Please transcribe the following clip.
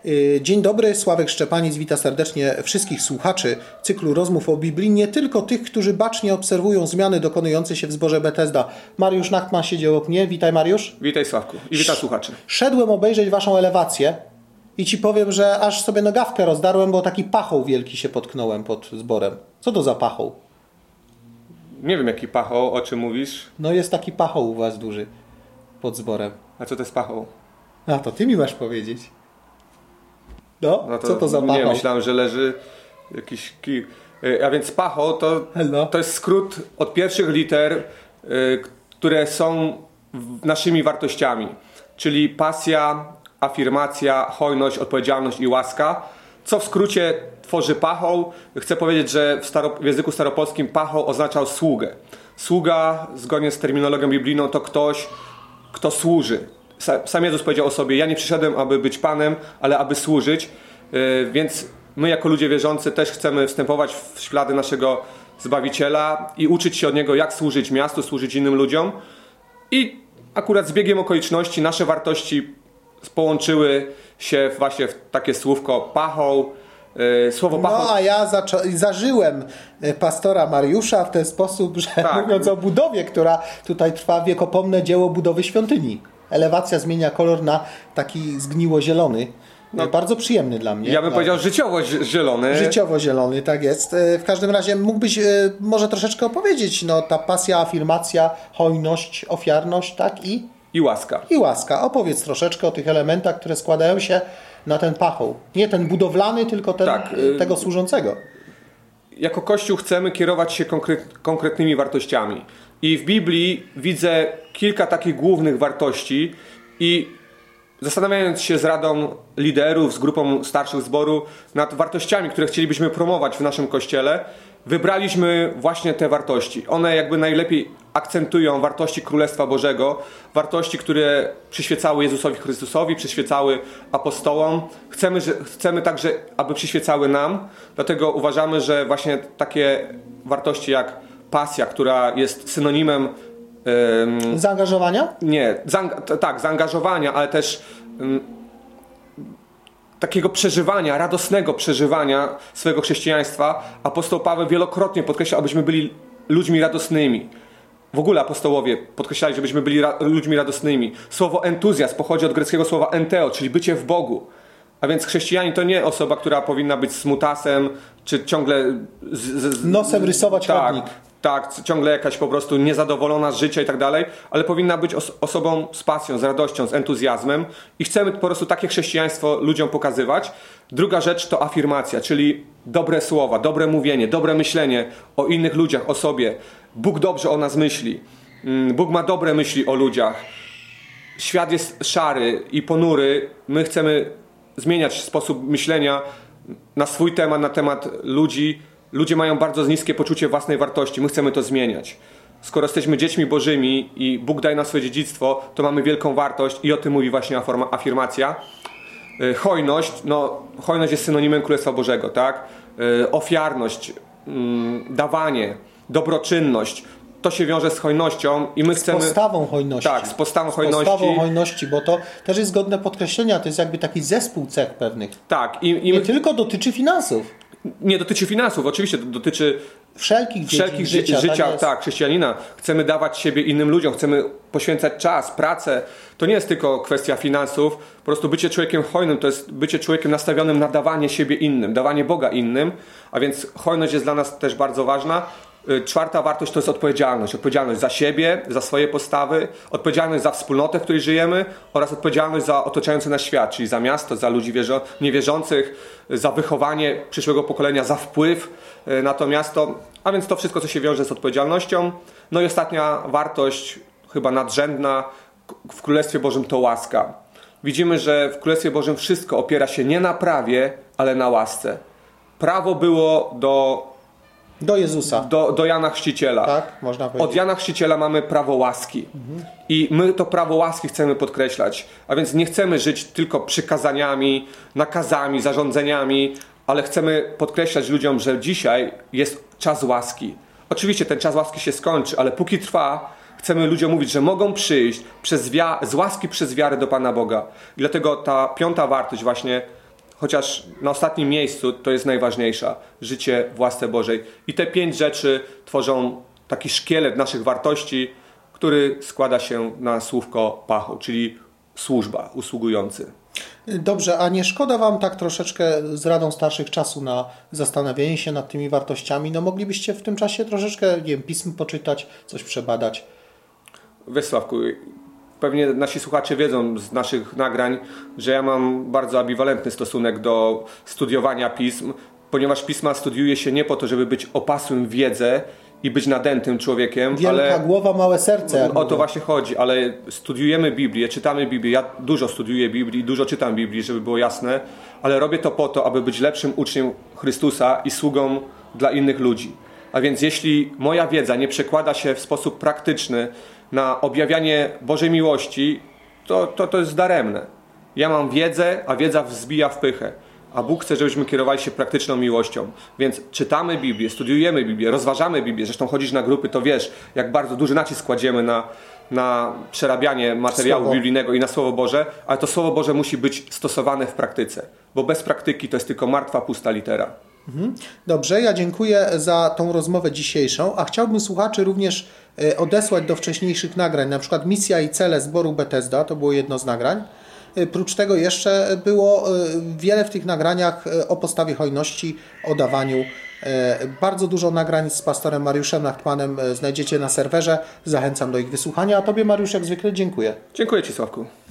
Dzień dobry, Sławek Szczepanic wita serdecznie wszystkich słuchaczy cyklu rozmów o Biblii, nie tylko tych, którzy bacznie obserwują zmiany dokonujące się w zborze Bethesda. Mariusz Nachtman siedzi obok mnie. Witaj, Mariusz. Witaj, Sławku, i witaj słuchaczy. Szedłem obejrzeć waszą elewację i ci powiem, że aż sobie nogawkę rozdarłem, bo taki pachoł wielki się potknąłem pod zborem. Co to za pachoł? Nie wiem, jaki pachoł, o czym mówisz. No jest taki pachoł u was duży pod zborem. A co to jest pachoł? A to ty mi masz powiedzieć. No to, co to za pachoł? Nie, myślałem, że leży jakiś kij. A więc pachoł to jest skrót od pierwszych liter, które są naszymi wartościami. Czyli pasja, afirmacja, hojność, odpowiedzialność i łaska. Co w skrócie tworzy pachoł? Chcę powiedzieć, że w języku staropolskim pachoł oznaczał sługę. Sługa, zgodnie z terminologią biblijną, to ktoś, kto służy. Sam Jezus powiedział o sobie: ja nie przyszedłem, aby być Panem, ale aby służyć. Więc my jako ludzie wierzący też chcemy wstępować w ślady naszego Zbawiciela i uczyć się od Niego, jak służyć miastu, służyć innym ludziom. I akurat z biegiem okoliczności nasze wartości połączyły się właśnie w takie słówko pachoł. Słowo pachoł. No a ja zażyłem pastora Mariusza w ten sposób, że mówiąc o budowie, która tutaj trwa, wiekopomne dzieło budowy świątyni. Elewacja zmienia kolor na taki zgniło-zielony. No, bardzo przyjemny dla mnie. Ja bym powiedział życiowo-zielony. Życiowo-zielony, tak jest. W każdym razie mógłbyś może troszeczkę opowiedzieć, ta pasja, afirmacja, hojność, ofiarność, tak? I łaska. I łaska. Opowiedz troszeczkę o tych elementach, które składają się na ten pachoł. Nie ten budowlany, tylko ten tego służącego. Jako Kościół chcemy kierować się konkretnymi wartościami. I w Biblii widzę kilka takich głównych wartości i zastanawiając się z Radą Liderów, z grupą starszych zboru nad wartościami, które chcielibyśmy promować w naszym Kościele, wybraliśmy właśnie te wartości. One jakby najlepiej akcentują wartości Królestwa Bożego, wartości, które przyświecały Jezusowi Chrystusowi, przyświecały apostołom. Chcemy także, aby przyświecały nam, dlatego uważamy, że właśnie takie wartości jak pasja, która jest synonimem zaangażowania? Nie, zaangażowania, ale też takiego przeżywania, radosnego przeżywania swojego chrześcijaństwa. Apostoł Paweł wielokrotnie podkreślał, abyśmy byli ludźmi radosnymi. W ogóle apostołowie podkreślali, żebyśmy byli ludźmi radosnymi. Słowo entuzjazm pochodzi od greckiego słowa enteo, czyli bycie w Bogu. A więc chrześcijanin to nie osoba, która powinna być smutasem, czy ciągle nosem rysować chodnik. Tak, ciągle jakaś po prostu niezadowolona z życia i tak dalej, ale powinna być osobą z pasją, z radością, z entuzjazmem i chcemy po prostu takie chrześcijaństwo ludziom pokazywać. Druga rzecz to afirmacja, czyli dobre słowa, dobre mówienie, dobre myślenie o innych ludziach, o sobie. Bóg dobrze o nas myśli. Bóg ma dobre myśli o ludziach. Świat jest szary i ponury. My chcemy zmieniać sposób myślenia na swój temat, na temat ludzi. Ludzie mają bardzo niskie poczucie własnej wartości. My chcemy to zmieniać. Skoro jesteśmy dziećmi Bożymi i Bóg daje nam swoje dziedzictwo, to mamy wielką wartość i o tym mówi właśnie afirmacja. Hojność. Hojność jest synonimem Królestwa Bożego, tak? Ofiarność, dawanie, dobroczynność. To się wiąże z hojnością i my chcemy... Z postawą hojności. Tak, z postawą hojności. Z postawą hojności, bo to też jest godne podkreślenia. To jest jakby taki zespół cech pewnych. Tak. Nie tylko dotyczy finansów. Nie dotyczy finansów, oczywiście dotyczy wszelkich życia chrześcijanina. Chcemy dawać siebie innym ludziom, chcemy poświęcać czas, pracę. To nie jest tylko kwestia finansów. Po prostu bycie człowiekiem hojnym to jest bycie człowiekiem nastawionym na dawanie siebie innym, dawanie Boga innym. A więc hojność jest dla nas też bardzo ważna. Czwarta wartość to jest odpowiedzialność. Odpowiedzialność za siebie, za swoje postawy, odpowiedzialność za wspólnotę, w której żyjemy oraz odpowiedzialność za otaczający nas świat, czyli za miasto, za ludzi niewierzących, za wychowanie przyszłego pokolenia, za wpływ na to miasto. A więc to wszystko, co się wiąże z odpowiedzialnością. No i ostatnia wartość, chyba nadrzędna w Królestwie Bożym to łaska. Widzimy, że w Królestwie Bożym wszystko opiera się nie na prawie, ale na łasce. Prawo było do Jezusa. Do Jana Chrzciciela. Tak, można powiedzieć. Od Jana Chrzciciela mamy prawo łaski. I my to prawo łaski chcemy podkreślać. A więc nie chcemy żyć tylko przykazaniami, nakazami, zarządzeniami, ale chcemy podkreślać ludziom, że dzisiaj jest czas łaski. Oczywiście ten czas łaski się skończy, ale póki trwa, chcemy ludziom mówić, że mogą przyjść z łaski przez wiarę do Pana Boga. I dlatego ta piąta wartość właśnie chociaż na ostatnim miejscu to jest najważniejsza. Życie w łasce Bożej. I te 5 rzeczy tworzą taki szkielet naszych wartości, który składa się na słówko PACHO, czyli służba, usługujący. Dobrze, a nie szkoda Wam tak troszeczkę z Radą Starszych czasu na zastanawianie się nad tymi wartościami? No moglibyście w tym czasie troszeczkę, nie wiem, pism poczytać, coś przebadać. Wiesz, Sławku, pewnie nasi słuchacze wiedzą z naszych nagrań, że ja mam bardzo ambiwalentny stosunek do studiowania pism, ponieważ pisma studiuje się nie po to, żeby być opasłym w wiedzę i być nadętym człowiekiem. Wielka głowa, małe serce. O to właśnie chodzi, ale studiujemy Biblię, czytamy Biblię. Ja dużo studiuję Biblii, dużo czytam Biblii, żeby było jasne, ale robię to po to, aby być lepszym uczniem Chrystusa i sługą dla innych ludzi. A więc jeśli moja wiedza nie przekłada się w sposób praktyczny na objawianie Bożej miłości, to jest daremne. Ja mam wiedzę, a wiedza wzbija w pychę. A Bóg chce, żebyśmy kierowali się praktyczną miłością. Więc czytamy Biblię, studiujemy Biblię, rozważamy Biblię. Zresztą chodzisz na grupy, to wiesz, jak bardzo duży nacisk kładziemy na przerabianie materiału biblijnego i na Słowo Boże, ale to Słowo Boże musi być stosowane w praktyce. Bo bez praktyki to jest tylko martwa, pusta litera. Dobrze, ja dziękuję za tą rozmowę dzisiejszą, a chciałbym słuchaczy również odesłać do wcześniejszych nagrań, na przykład Misja i cele zboru Bethesda, to było jedno z nagrań. Prócz tego jeszcze było wiele w tych nagraniach o postawie hojności, o dawaniu. Bardzo dużo nagrań z pastorem Mariuszem Nachtmanem znajdziecie na serwerze. Zachęcam do ich wysłuchania, a Tobie, Mariusz, jak zwykle dziękuję. Dziękuję Ci, Sławku.